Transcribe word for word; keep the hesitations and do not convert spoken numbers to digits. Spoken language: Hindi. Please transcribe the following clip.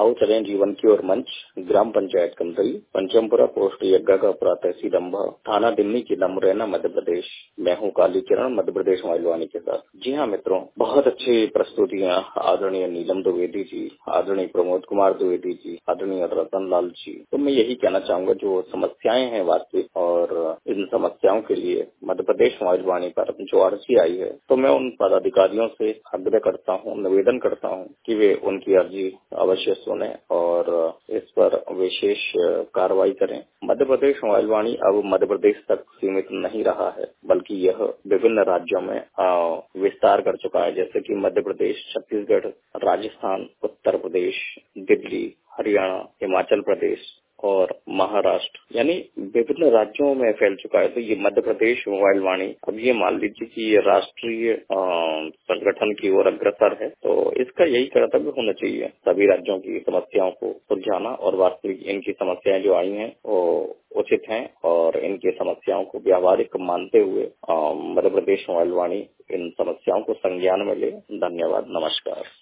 आओ चलें जीवन की ओर मंच, ग्राम पंचायत कंदरी, पंचमपुरा पोस्ट यज्ञापुरा तहसील अम्बा, थाना दिल्ली की मुरैना मध्य प्रदेश। मैं हूँ कालीचरण मध्य प्रदेश माइलवानी के साथ। जी हाँ मित्रों, बहुत अच्छी प्रस्तुतियाँ आदरणीय नीलम द्विवेदी जी, आदरणीय प्रमोद कुमार द्विवेदी जी, आदरणीय रतन लाल जी। तो मैं यही कहना चाहूंगा, जो समस्याएं हैं वास्तविक, और इन समस्याओं के लिए मध्य प्रदेश माइलवानी पर जो अर्जी आई है, तो मैं उन पदाधिकारियों से आग्रह करता हूँ, निवेदन करता हूँ कि वे उनकी अर्जी अवश्य सुने और इस पर विशेष कार्रवाई करें। मध्य प्रदेश माइलवानी अब मध्य प्रदेश तक सीमित नहीं रहा है, बल्कि यह विभिन्न राज्यों में विस्तार कर चुका है, जैसे कि मध्य प्रदेश, छत्तीसगढ़, राजस्थान, उत्तर प्रदेश, दिल्ली, हरियाणा, हिमाचल प्रदेश और महाराष्ट्र, यानी विभिन्न राज्यों में फैल चुका है। तो ये मध्य प्रदेश माइलवानी अब ये मान लीजिए कि ये राष्ट्रीय संगठन की ओर अग्रसर है। तो इसका यही कर्तव्य होना चाहिए, सभी राज्यों की समस्याओं को सुलझाना, और वास्तविक इनकी समस्याएं जो आई हैं वो उचित हैं, और इनकी समस्याओं को व्यावहारिक मानते हुए मध्य प्रदेश माइलवानी इन समस्याओं को संज्ञान में ले। धन्यवाद, नमस्कार।